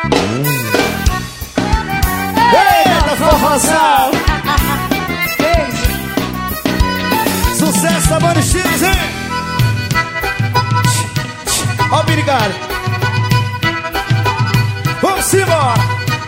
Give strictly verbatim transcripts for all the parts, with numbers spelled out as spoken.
Eita, forrozão! Sucesso, sabor e estilos, hein? Ó o pirigado. Vamos embora!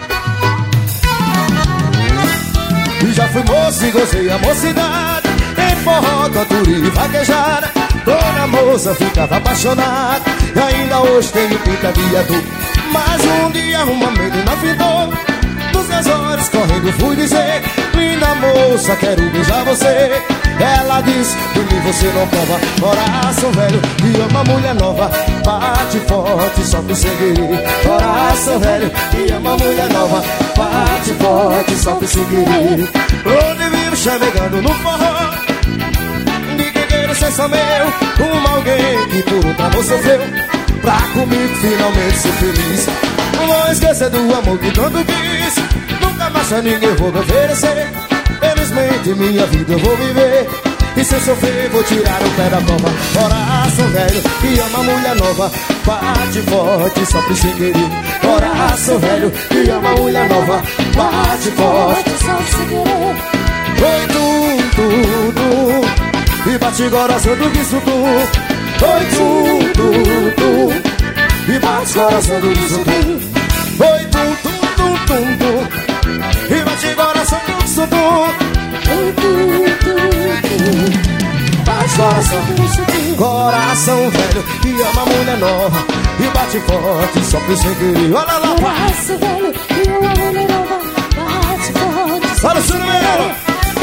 E já fui moço e gozei a mocidade, em forró, cantura e vaquejada. Toda moça ficava apaixonada, e ainda hoje tenho pinta de adulto. Mas um dia uma menina findou, nos meus olhos correndo fui dizer: linda moça, quero beijar você. Ela disse: de mim você não prova. Coração velho que ama mulher nova, bate forte só pra seguir. Coração velho que ama mulher nova, bate forte só pra seguir. Onde vivo chamegando no forró, ninguém queira ser só meu. Uma alguém que por outro amor sofreu, pra comigo finalmente ser feliz. Não vou esquecer do amor que tanto quis, nunca mais a ninguém vou me oferecer. Felizmente minha vida eu vou viver, e sem sofrer vou tirar o pé da cova. Coração velho que ama mulher nova, bate forte só pra se querer. Coração velho que ama mulher nova, bate forte só pra se querer. Oi, tum, tum, tum, e bate coração do que isso tum. Oi, tum, tum, tum, e bate coração do que isso tum. Oi, tum, tum, tum, tum, tum, e bate coração do que isso tum. Oi, tum, tum, tum, bate coração do que isso tum. Coração velho que ama mulher nova, e bate forte só pra se querer. Olha lá, coração velho que ama mulher nova, bate forte só pra se querer.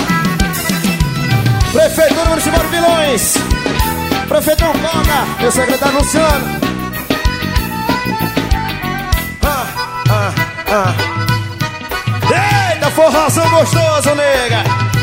Prefeitura Municipal de Vilões, Prefeitura Coca, meu secretário Luciano. Ah, ah, ah. Eita, forrozão gostoso, nega.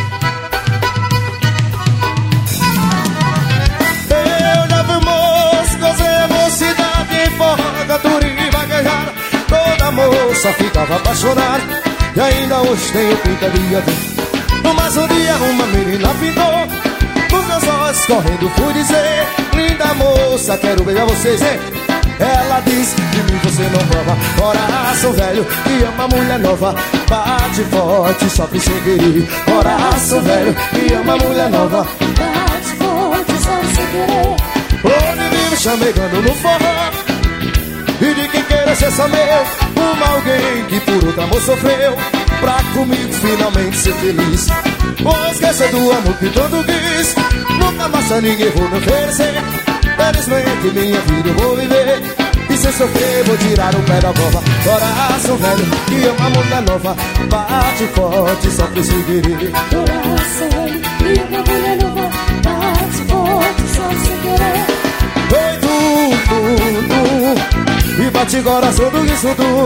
Eu já fui moço, gozei a mocidade, em forró, cantura e vaquejada. Toda moça ficava apaixonada, e ainda hoje tenho pinta de adulto. Mas um dia uma menina ficou, nos meus olhos correndo fui dizer: linda moça, quero beijar vocês, hein? Ela disse: de mim você não prova. Coração velho que ama mulher nova, bate forte só pra se querer. Coração velho que ama mulher nova, bate forte só pra se querer. onde vive chamegando no forró, e de quem queira ser só meu. Uma alguém que por outro amor sofreu, pra comigo finalmente ser feliz. Vou esquecer do amor que tanto quis, nunca mais a ninguém vou me oferecer. Felizmente minha vida eu vou viver, e sem sofrer vou tirar o pé da cova. Coração velho que ama mulher nova, bate forte só pra se querer. Coração velho que ama mulher nova, bate forte só pra se querer. Oi, tum, tum, tum, e bate coração do que isso tu.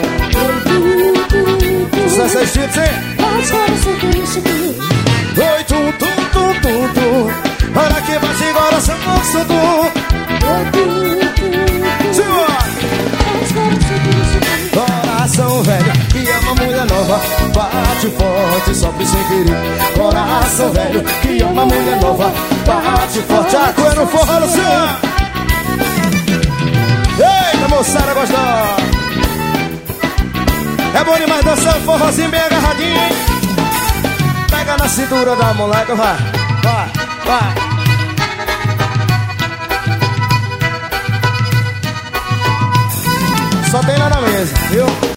Sucesso é estilo, sim. Bate coração do que isso tu. Oi, tum, tum, tum, tum, tum, olha que bate coração do que isso tu. Coração velho que ama mulher nova, bate forte só pra se querer. Coração velho que ama mulher nova, bate forte. A coisa no forró, Luciano. Eita, moçada gostosa. É bom demais dançar forrozinho bem agarradinho, hein? Pega na cintura da moleca, vai, vai, vai. Só tem lá na mesa, viu?